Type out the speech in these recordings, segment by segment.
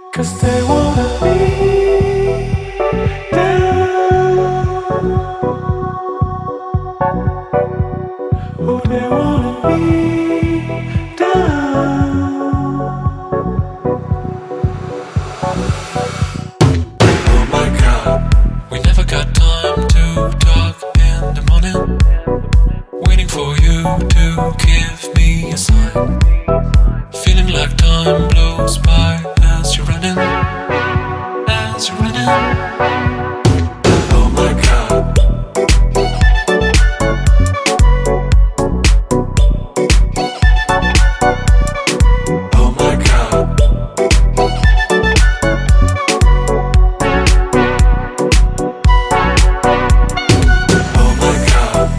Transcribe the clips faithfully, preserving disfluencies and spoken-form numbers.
'Cause they wanna be down. Oh, they wanna be down. Oh my God, we never got time to talk in the morning. Waiting for you to give me a sign. Feeling like time blows by as you're running, as you're running. Oh my God. Oh my God. Oh my God.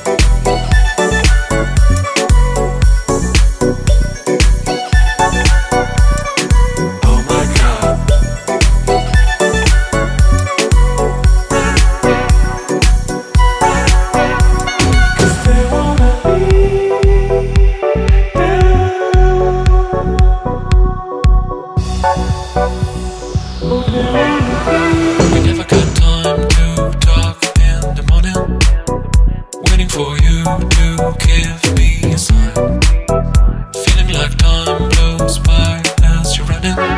We never got time to talk in the morning. Waiting for you to give me a sign. Feeling like time blows by as you're running.